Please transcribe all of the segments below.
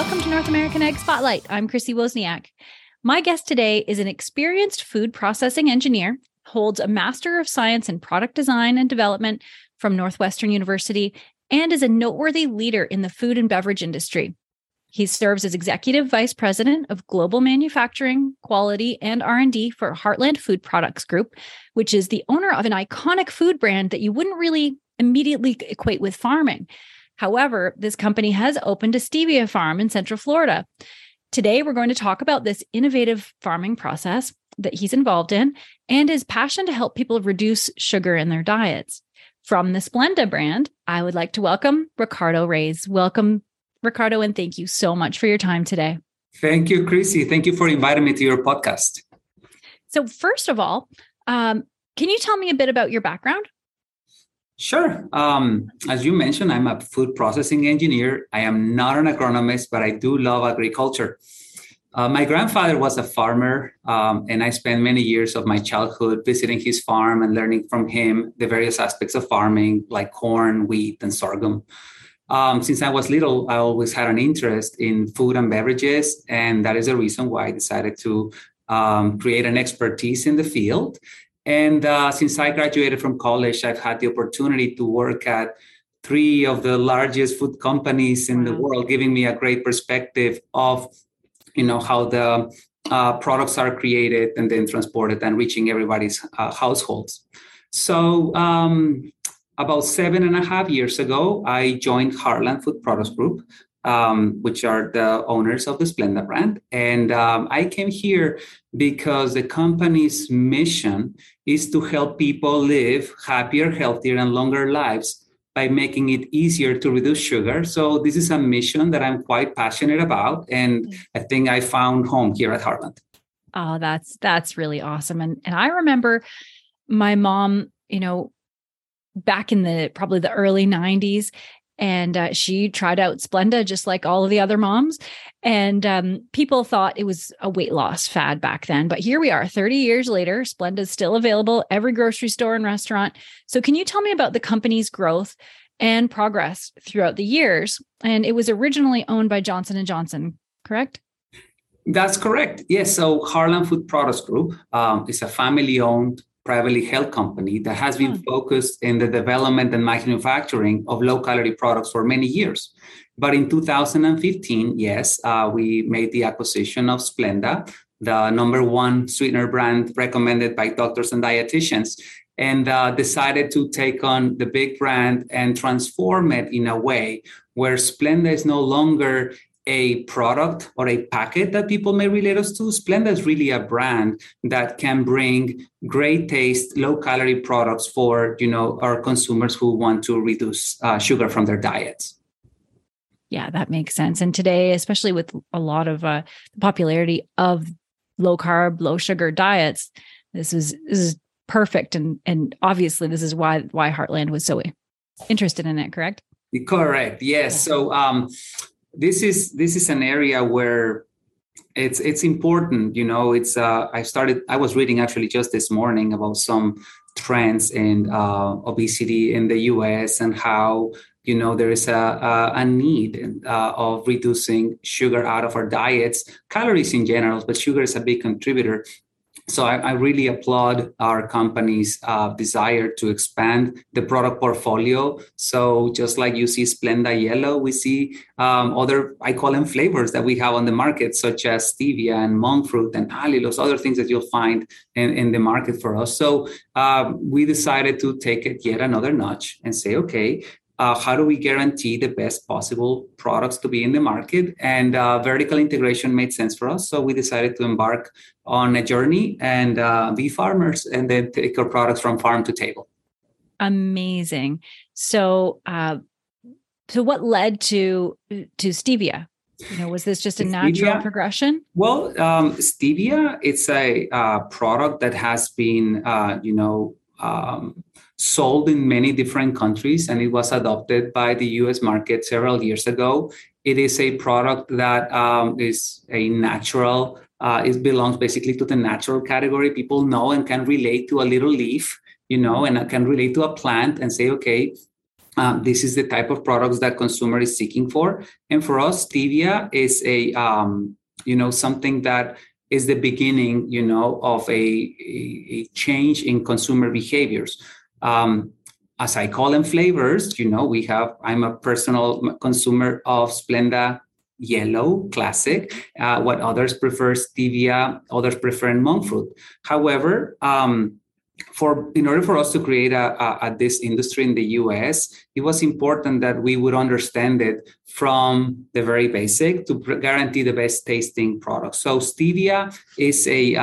Welcome to North American Ag Spotlight. I'm Chrissy Wozniak. My guest today is an experienced food processing engineer, holds a Master of Science in Product Design and Development from Northwestern University, and is a noteworthy leader in the food and beverage industry. He serves as Executive Vice President of Global Manufacturing, Quality, and R&D for Heartland Food Products Group, which is the owner of an iconic food brand that you wouldn't really immediately equate with farming. However, this company has opened a stevia farm in Central Florida. Today, we're going to talk about this innovative farming process that he's involved in and his passion to help people reduce sugar in their diets. From the Splenda brand, I would like to welcome Ricardo Reyes. Welcome, Ricardo, and thank you so much for your time today. Thank you, Chrissy. Thank you for inviting me to your podcast. So first of all, can you tell me a bit about your background? Sure. As you mentioned, I'm a food processing engineer. I am not an agronomist, but I do love agriculture. My grandfather was a farmer, and I spent many years of my childhood visiting his farm and learning from him the various aspects of farming, like corn, wheat, and sorghum. Since I was little, I always had an interest in food and beverages, and that is the reason why I decided to create an expertise in the field. And since I graduated from college, I've had the opportunity to work at 3 of the largest food companies in the world, giving me a great perspective of, how the products are created and then transported and reaching everybody's households. So about 7.5 years ago, I joined Heartland Food Products Group, which are the owners of the Splenda brand. And I came here because the company's mission is to help people live happier, healthier, and longer lives by making it easier to reduce sugar. So this is a mission that I'm quite passionate about. And I think I found home here at Heartland. Oh, that's really awesome. And I remember my mom, back in probably the early 90s, and she tried out Splenda just like all of the other moms. And people thought it was a weight loss fad back then. But here we are 30 years later, Splenda is still available every grocery store and restaurant. So can you tell me about the company's growth and progress throughout the years? And it was originally owned by Johnson & Johnson, correct? That's correct. Yes. So Heartland Food Products Group is a family-owned, privately held company that has been focused in the development and manufacturing of low-calorie products for many years. But in 2015, we made the acquisition of Splenda, the number 1 sweetener brand recommended by doctors and dietitians, and decided to take on the big brand and transform it in a way where Splenda is no longer a product or a packet that people may relate us to. Splenda is really a brand that can bring great taste, low-calorie products for, our consumers who want to reduce sugar from their diets. Yeah, that makes sense. And today, especially with a lot of the popularity of low-carb, low-sugar diets, this is perfect. And obviously, this is why Heartland was so interested in it, correct? Correct. Yes. So This is an area where it's important. I was reading actually just this morning about some trends in obesity in the US and how, there is a need of reducing sugar out of our diets, calories in general, but sugar is a big contributor. So I really applaud our company's desire to expand the product portfolio. So just like you see Splenda Yellow, we see other, I call them flavors that we have on the market, such as stevia and monk fruit and allulose, other things that you'll find in the market for us. So we decided to take it yet another notch and say, okay, how do we guarantee the best possible products to be in the market? And vertical integration made sense for us. So we decided to embark on a journey and be farmers and then take our products from farm to table. Amazing. So, what led to stevia? Was this just a natural progression? Well, stevia, it's a product that has been, sold in many different countries, and it was adopted by the US market several years ago. It is a product that is a natural, it belongs basically to the natural category. People know and can relate to a little leaf, and can relate to a plant and say, okay, This is the type of products that consumer is seeking for. And for us, stevia is something that is the beginning, of a change in consumer behaviors. As I call them flavors, I'm a personal consumer of Splenda Yellow Classic. What others prefer stevia, others prefer monk fruit. However, in order for us to create this industry in the US, it was important that we would understand it from the very basic to guarantee the best tasting product. So stevia is a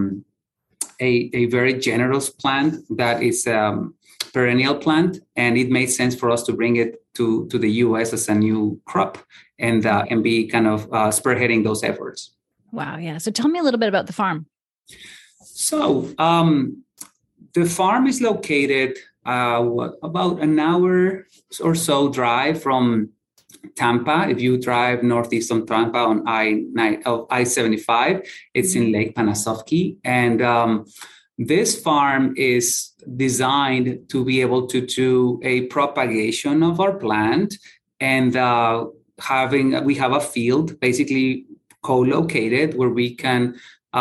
very generous plant that is perennial plant, and it made sense for us to bring it to the US as a new crop and be kind of spearheading those efforts. Wow. Yeah. So tell me a little bit about the farm. So the farm is located about an hour or so drive from Tampa. If you drive northeast from Tampa on I-75, it's in Lake Panasoffkee. And this farm is designed to be able to do a propagation of our plant. And we have a field basically co-located where we can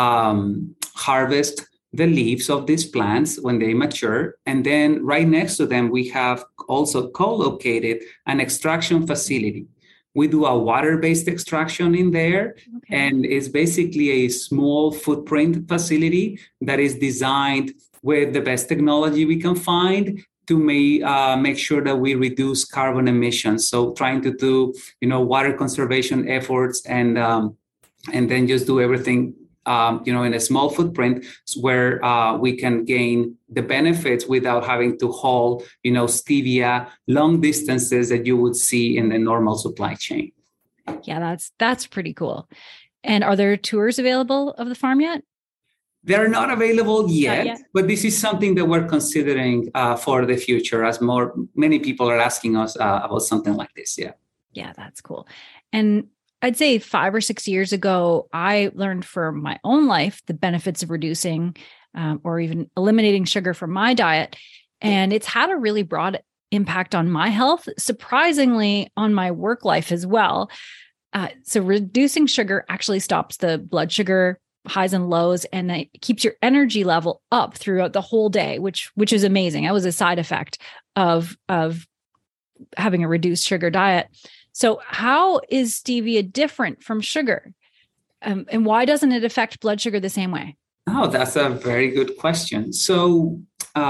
harvest the leaves of these plants when they mature. And then right next to them, we have also co-located an extraction facility. We do a water-based extraction in there. Okay. And it's basically a small footprint facility that is designed with the best technology we can find to make sure that we reduce carbon emissions. So trying to do, water conservation efforts and then just do everything in a small footprint where we can gain the benefits without having to haul, stevia long distances that you would see in the normal supply chain. Yeah, that's pretty cool. And are there tours available of the farm yet? They're not available yet, but this is something that we're considering for the future as many people are asking us about something like this. Yeah. Yeah, that's cool. And I'd say 5 or 6 years ago, I learned for my own life the benefits of reducing or even eliminating sugar from my diet. And it's had a really broad impact on my health, surprisingly on my work life as well. So reducing sugar actually stops the blood sugar highs and lows, and it keeps your energy level up throughout the whole day, which is amazing. That was a side effect of having a reduced sugar diet. So how is stevia different from sugar? And why doesn't it affect blood sugar the same way? Oh, that's a very good question. So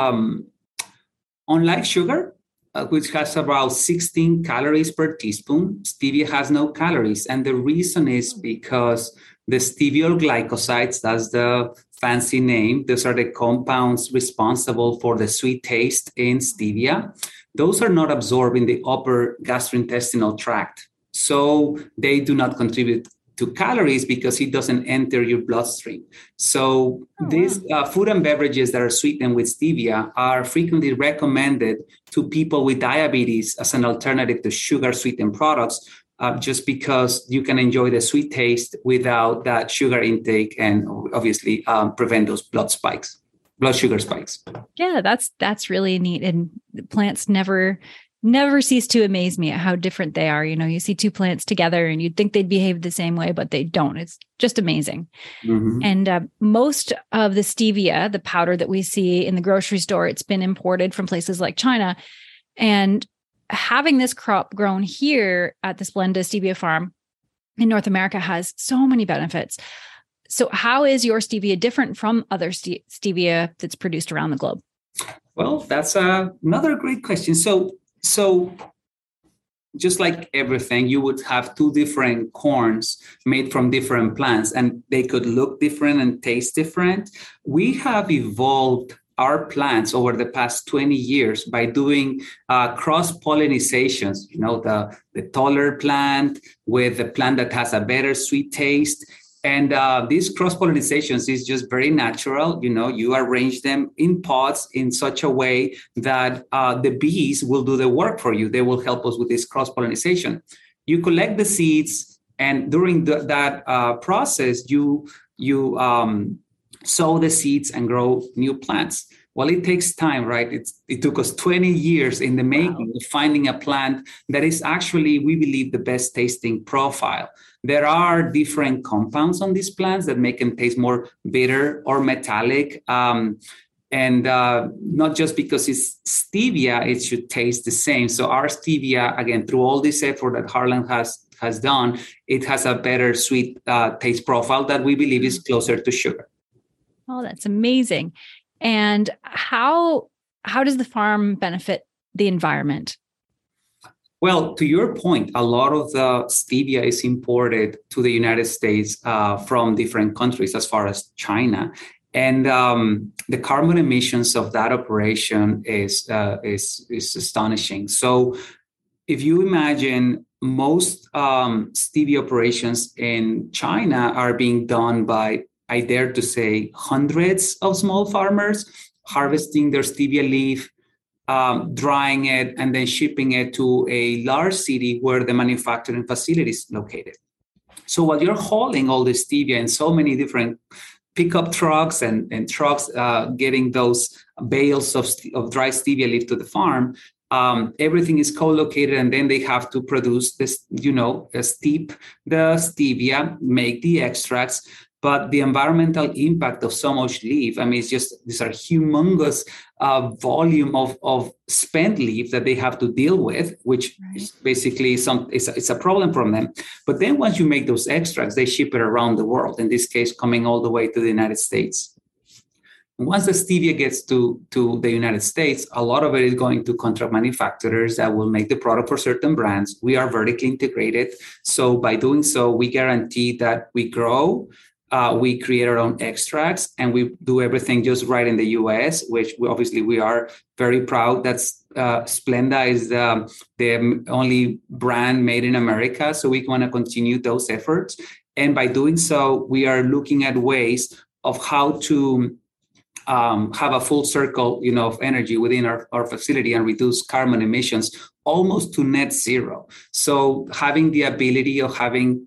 unlike sugar, which has about 16 calories per teaspoon, stevia has no calories. And the reason is because the steviol glycosides, that's the fancy name, those are the compounds responsible for the sweet taste in stevia. Those are not absorbed in the upper gastrointestinal tract. So they do not contribute to calories because it doesn't enter your bloodstream. So these food and beverages that are sweetened with stevia are frequently recommended to people with diabetes as an alternative to sugar-sweetened products, just because you can enjoy the sweet taste without that sugar intake and obviously prevent those blood sugar spikes. Yeah, that's really neat. And plants never cease to amaze me at how different they are. You see two plants together and you'd think they'd behave the same way, but they don't. It's just amazing. Mm-hmm. And most of the stevia, the powder that we see in the grocery store, it's been imported from places like China. And having this crop grown here at the Splenda Stevia Farm in North America has so many benefits. So how is your stevia different from other stevia that's produced around the globe? Well, that's another great question. So just like everything, you would have two different corns made from different plants, and they could look different and taste different. We have evolved our plants over the past 20 years by doing cross-pollinizations, the taller plant with the plant that has a better sweet taste. And these cross-pollinizations is just very natural. You arrange them in pots in such a way that the bees will do the work for you. They will help us with this cross-pollinization. You collect the seeds, and during that process, you sow the seeds and grow new plants. Well, it takes time, right? It took us 20 years in the making of finding a plant that is actually, we believe, the best tasting profile. There are different compounds on these plants that make them taste more bitter or metallic. And not just because it's stevia, it should taste the same. So our stevia, again, through all this effort that Heartland has done, it has a better sweet taste profile that we believe is closer to sugar. Oh, that's amazing. And how does the farm benefit the environment? Well, to your point, a lot of the stevia is imported to the United States from different countries, as far as China. And the carbon emissions of that operation is astonishing. So if you imagine, most stevia operations in China are being done by, I dare to say, hundreds of small farmers harvesting their stevia leaf, drying it, and then shipping it to a large city where the manufacturing facility is located. So while you're hauling all this stevia in so many different pickup trucks and trucks getting those bales of dry stevia leaf to the farm, everything is co-located, and then they have to produce this, steep the stevia, make the extracts. But the environmental impact of so much leaf, I mean, it's just, these are humongous volume of spent leaf that they have to deal with, which is basically it's a problem from them. But then once you make those extracts, they ship it around the world, in this case, coming all the way to the United States. Once the stevia gets to the United States, a lot of it is going to contract manufacturers that will make the product for certain brands. We are vertically integrated. So by doing so, we guarantee that we grow, we create our own extracts, and we do everything just right in the US, which we are very proud that Splenda is the only brand made in America. So we want to continue those efforts. And by doing so, we are looking at ways of how to have a full circle, of energy within our facility and reduce carbon emissions almost to net zero. So having the ability of having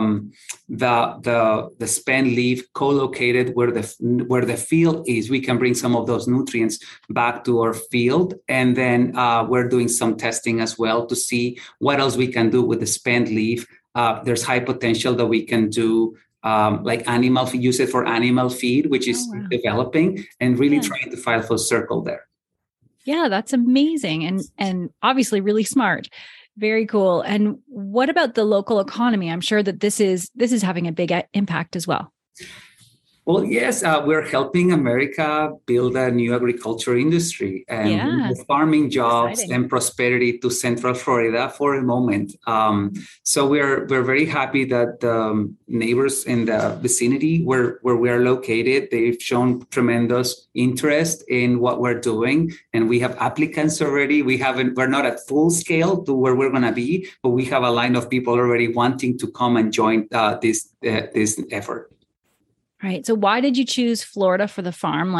the spent leaf co-located where the field is, we can bring some of those nutrients back to our field. And then we're doing some testing as well to see what else we can do with the spent leaf. There's high potential that we can do like use it for animal feed, which is developing, and really trying to find full circle there. Yeah, that's amazing. And obviously really smart. Very cool. And what about the local economy? I'm sure that this is having a big impact as well. Well, yes, we're helping America build a new agriculture industry and farming jobs and prosperity to Central Florida for a moment. So we're very happy that the neighbors in the vicinity where we are located, they've shown tremendous interest in what we're doing, and we have applicants already. We're not at full scale to where we're going to be, but we have a line of people already wanting to come and join this effort. Right. So why did you choose Florida for the farm?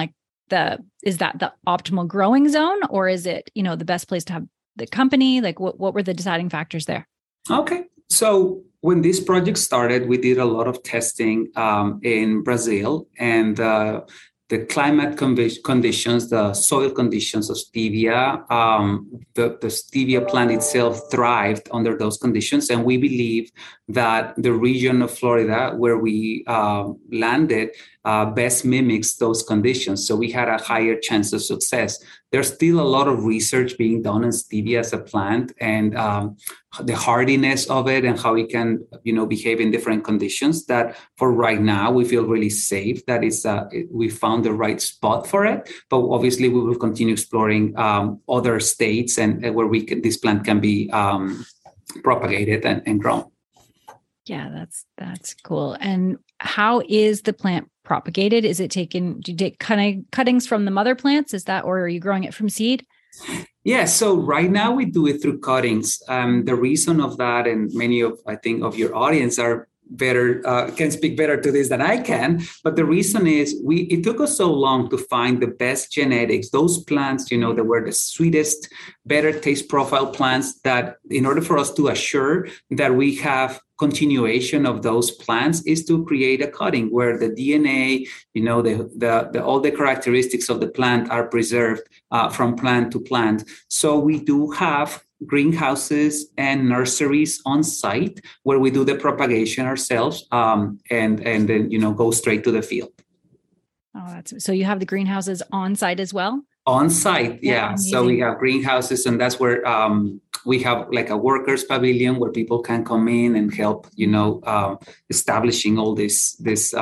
Is that the optimal growing zone, or is it, the best place to have the company? Like what were the deciding factors there? Okay. So when this project started, we did a lot of testing in Brazil, and the climate conditions, the soil conditions of stevia, the stevia plant itself thrived under those conditions. And we believe that the region of Florida where we landed best mimics those conditions. So we had a higher chance of success. There's still a lot of research being done on stevia as a plant, and the hardiness of it and how it can, behave in different conditions. That for right now, we feel really safe that we found the right spot for it. But obviously, we will continue exploring other states and where this plant can be propagated and grown. Yeah, that's cool. And how is the plant propagated? Do you take cuttings from the mother plants? Or are you growing it from seed? Yeah, so right now we do it through cuttings. The reason of that, and many of your audience are better can speak better to this than I can. But the reason is it took us so long to find the best genetics, those plants, that were the sweetest, better taste profile plants, that in order for us to assure that we have continuation of those plants is to create a cutting where the DNA, the all the characteristics of the plant are preserved from plant to plant. So we do have greenhouses and nurseries on site where we do the propagation ourselves, and then go straight to the field. Oh, so you have the greenhouses on site as well? On site, yeah. So we have greenhouses, and that's where we have like a workers pavilion where people can come in and help, establishing all this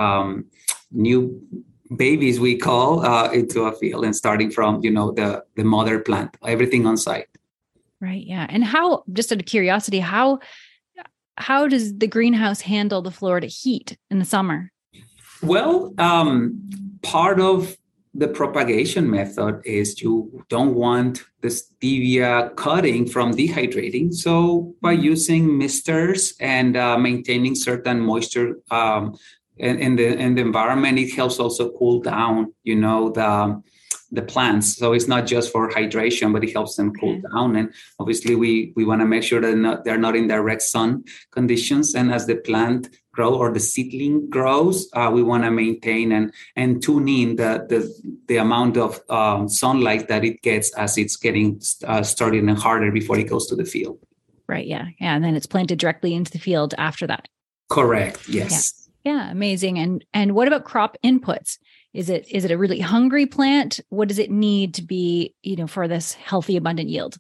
new babies we call into a field, and starting from the mother plant, everything on site. Right. Yeah. And how, just out of curiosity, how does the greenhouse handle the Florida heat in the summer? Well, part of the propagation method is you don't want the stevia cutting from dehydrating. So by using misters and maintaining certain moisture in the environment, it helps also cool down, the plants. So it's not just for hydration, but it helps them cool down. And obviously we want to make sure that they're not in direct sun conditions. And as the plant grows or the seedling grows, we want to maintain and tune in the amount of sunlight that it gets as it's getting started and harder before it goes to the field. Right. Yeah. Yeah. And then it's planted directly into the field after that. Correct. Yes. Yeah. Amazing. And what about crop inputs? Is it a really hungry plant? What does it need to be, for this healthy, abundant yield?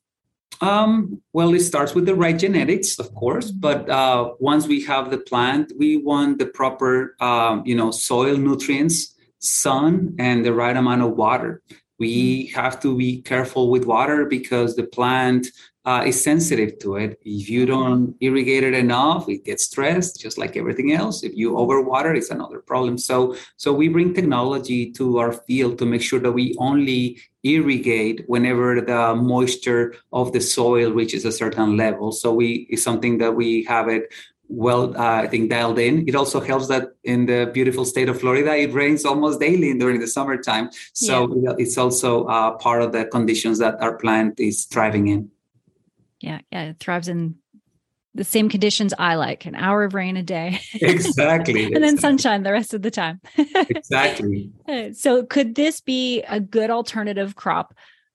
Well, it starts with the right genetics, of course. But once we have the plant, we want the proper, soil nutrients, sun, and the right amount of water. We have to be careful with water because the plant is sensitive to it. If you don't irrigate it enough, it gets stressed, just like everything else. If you overwater, it's another problem. So we bring technology to our field to make sure that we only irrigate whenever the moisture of the soil reaches a certain level. So it's something that we have it I think dialed in. It also helps that in the beautiful state of Florida, it rains almost daily during the summertime. So it's also part of the conditions that our plant is thriving in. Yeah. It thrives in the same conditions I like, an hour of rain a day. Exactly. And then sunshine the rest of the time. Exactly. So could this be a good alternative crop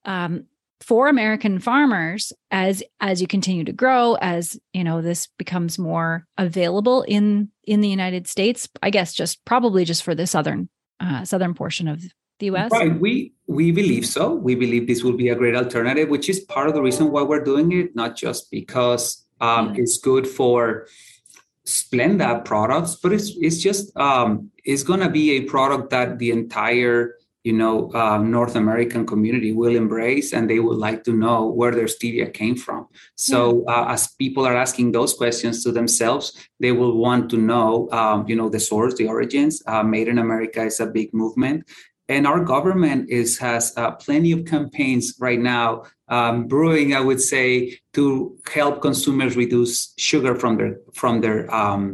for American farmers as you continue to grow, as this becomes more available in the United States? I guess probably just for the southern portion of the US? Right. We believe so. We believe this will be a great alternative, which is part of the reason why we're doing it, not just because it's good for Splenda products, but it's just it's going to be a product that the entire North American community will embrace, and they would like to know where their stevia came from. So as people are asking those questions to themselves, they will want to know, the source, the origins. Made in America is a big movement. And our government has plenty of campaigns right now brewing, I would say, to help consumers reduce sugar from their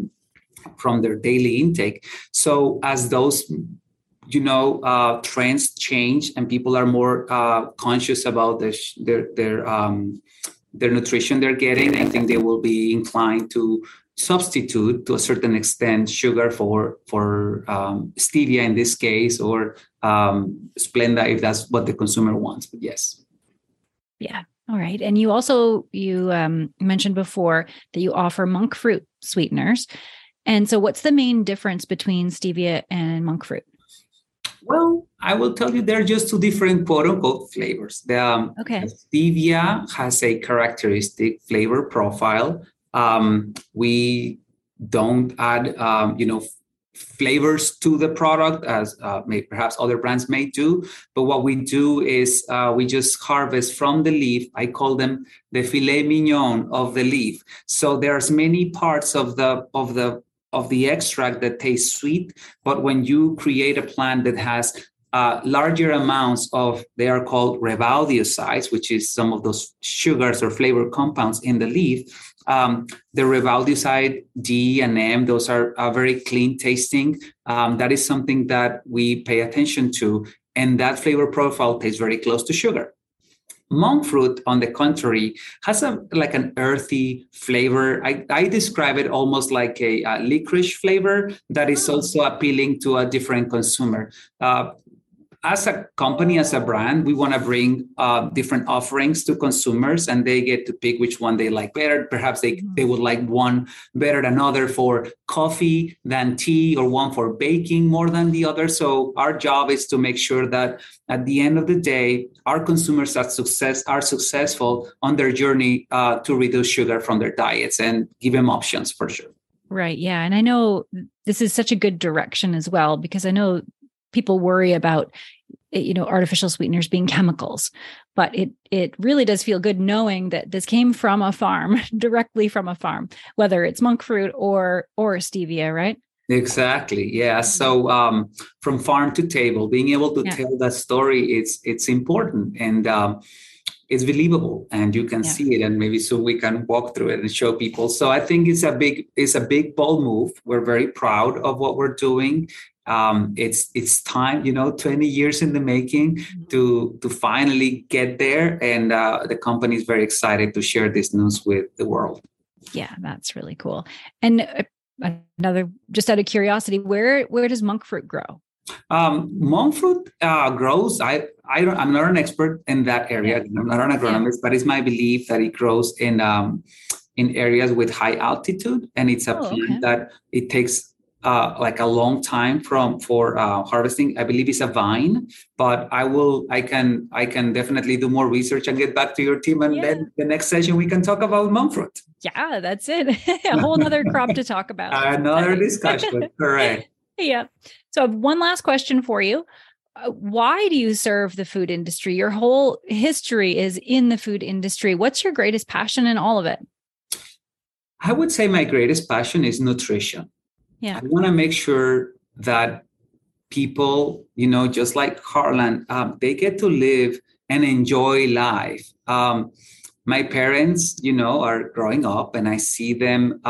daily intake. So as those trends change and people are more conscious about their nutrition they're getting, I think they will be inclined to substitute to a certain extent sugar for stevia in this case, or Splenda if that's what the consumer wants. But yes. Yeah. All right. And you also mentioned before that you offer monk fruit sweeteners. And so what's the main difference between stevia and monk fruit? Well, I will tell you they're just two different quote unquote flavors. The stevia has a characteristic flavor profile. We don't add, flavors to the product as perhaps other brands may do. But what we do is we just harvest from the leaf. I call them the filet mignon of the leaf. So there's many parts of the extract that taste sweet. But when you create a plant that has larger amounts of, they are called ribaldicides, which is some of those sugars or flavor compounds in the leaf. The ribaldicide D and M, those are very clean tasting. That is something that we pay attention to. And that flavor profile tastes very close to sugar. Monk fruit, on the contrary, has like an earthy flavor. I describe it almost like a licorice flavor that is also appealing to a different consumer. As a company, as a brand, we want to bring different offerings to consumers, and they get to pick which one they like better. Perhaps they would like one better than other for coffee than tea, or one for baking more than the other. So our job is to make sure that at the end of the day, our consumers are successful on their journey to reduce sugar from their diets, and give them options for sure. Right. Yeah. And I know this is such a good direction as well, because I know people worry about, artificial sweeteners being chemicals, but it really does feel good knowing that this came from a farm, directly from a farm, whether it's monk fruit or stevia, right? Exactly. Yeah. So from farm to table, being able to tell that story, it's important, and it's believable, and you can see it, and maybe soon we can walk through it and show people. So I think it's a big bold move. We're very proud of what we're doing. It's time, 20 years in the making to finally get there. And the company is very excited to share this news with the world. Yeah, that's really cool. And another, just out of curiosity, where does monk fruit grow? Monk fruit grows. I'm not an expert in that area. I'm not an agronomist, but it's my belief that it grows in areas with high altitude, and it's a plant that it takes like a long time for harvesting. I believe it's a vine, but I can definitely do more research and get back to your team, and then the next session we can talk about monk fruit. Yeah, that's it. A whole other crop to talk about. Another discussion. Correct. Yeah. So I have one last question for you. Why do you serve the food industry? Your whole history is in the food industry. What's your greatest passion in all of it? I would say my greatest passion is nutrition. Yeah. I want to make sure that people, just like Harlan, they get to live and enjoy life. My parents, are growing up, and I see them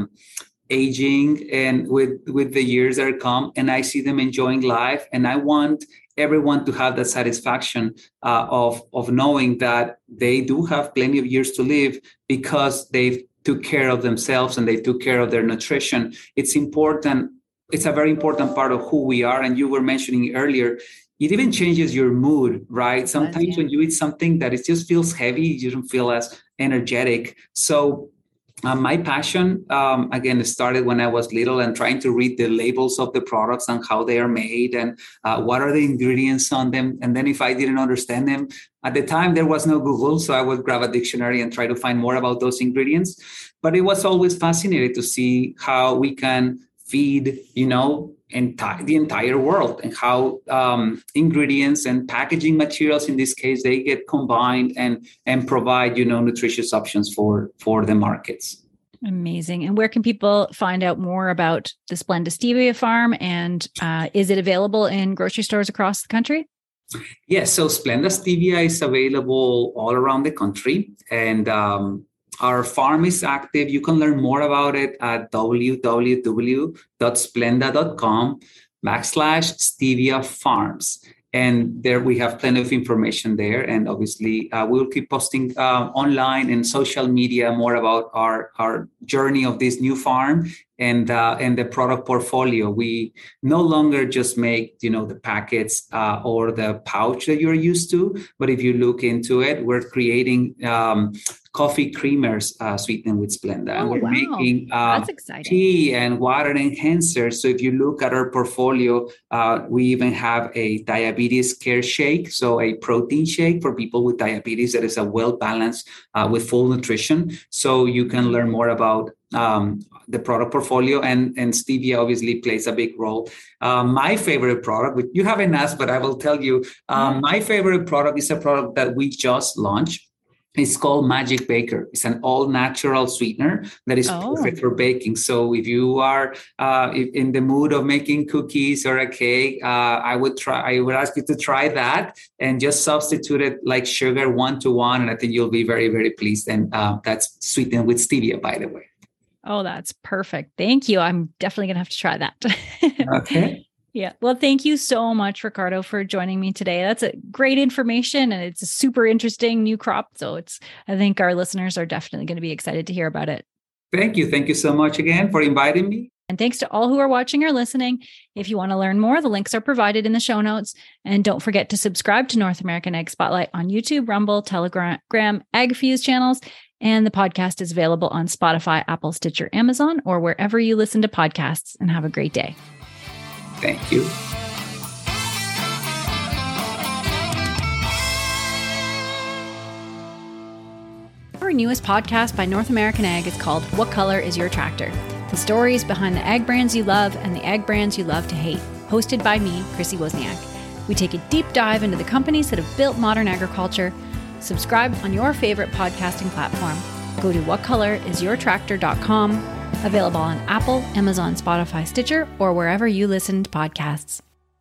aging, and with the years that come, and I see them enjoying life. And I want everyone to have that satisfaction of knowing that they do have plenty of years to live because they've took care of themselves and they took care of their nutrition. It's important. It's a very important part of who we are. And you were mentioning earlier, it even changes your mood, right? Sometimes when you eat something that it just feels heavy, you don't feel as energetic. So my passion, again, started when I was little, and trying to read the labels of the products and how they are made, and what are the ingredients on them. And then if I didn't understand them, at the time, there was no Google, so I would grab a dictionary and try to find more about those ingredients. But it was always fascinating to see how we can feed, the entire world, and how ingredients and packaging materials, in this case, they get combined and provide, nutritious options for the markets. Amazing. And where can people find out more about the Splenda Stevia Farm? And is it available in grocery stores across the country? Yes. So Splenda Stevia is available all around the country. And our farm is active. You can learn more about it at www.splenda.com/Stevia Farms. And there we have plenty of information there. And obviously, we'll keep posting online and social media more about our journey of this new farm and the product portfolio. We no longer just make, the packets or the pouch that you're used to. But if you look into it, we're creating coffee creamers sweetened with Splenda. And we're making tea and water enhancers. So if you look at our portfolio, we even have a diabetes care shake. So a protein shake for people with diabetes that is a well-balanced with full nutrition. So you can learn more about the product portfolio, and stevia obviously plays a big role. My favorite product, which you haven't asked, but I will tell you, my favorite product is a product that we just launched. It's called Magic Baker. It's an all-natural sweetener that is perfect for baking. So if you are in the mood of making cookies or a cake, I would ask you to try that and just substitute it like sugar 1-to-1. And I think you'll be very, very pleased. And that's sweetened with stevia, by the way. Oh, that's perfect. Thank you. I'm definitely going to have to try that. Okay. Yeah. Well, thank you so much, Ricardo, for joining me today. That's a great information and it's a super interesting new crop. So I think our listeners are definitely going to be excited to hear about it. Thank you. Thank you so much again for inviting me. And thanks to all who are watching or listening. If you want to learn more, the links are provided in the show notes. And don't forget to subscribe to North American Ag Spotlight on YouTube, Rumble, Telegram, AgFuse channels. And the podcast is available on Spotify, Apple, Stitcher, Amazon, or wherever you listen to podcasts. And have a great day. Thank you. Our newest podcast by North American Ag is called What Color is Your Tractor? The stories behind the ag brands you love and the ag brands you love to hate. Hosted by me, Chrissy Wozniak. We take a deep dive into the companies that have built modern agriculture. Subscribe on your favorite podcasting platform. Go to whatcolorisyourtractor.com. Available on Apple, Amazon, Spotify, Stitcher, or wherever you listen to podcasts.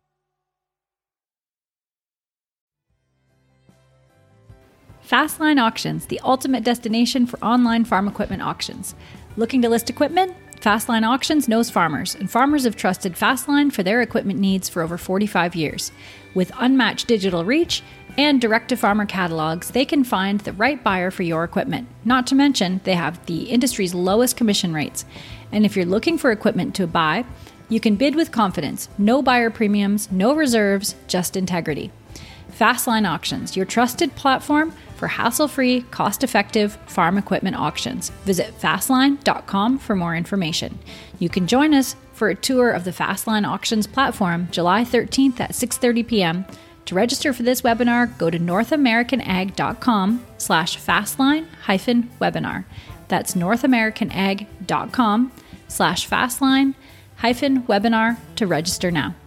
Fastline Auctions, the ultimate destination for online farm equipment auctions. Looking to list equipment? Fastline Auctions knows farmers, and farmers have trusted Fastline for their equipment needs for over 45 years. With unmatched digital reach and direct-to-farmer catalogs, they can find the right buyer for your equipment. Not to mention, they have the industry's lowest commission rates. And if you're looking for equipment to buy, you can bid with confidence. No buyer premiums, no reserves, just integrity. Fastline Auctions, your trusted platform for hassle-free, cost-effective farm equipment auctions. Visit fastline.com for more information. You can join us for a tour of the Fastline Auctions platform July 13th at 6:30 p.m. To register for this webinar, go to northamericanag.com/fastline-webinar. That's northamericanag.com/fastline-webinar to register now.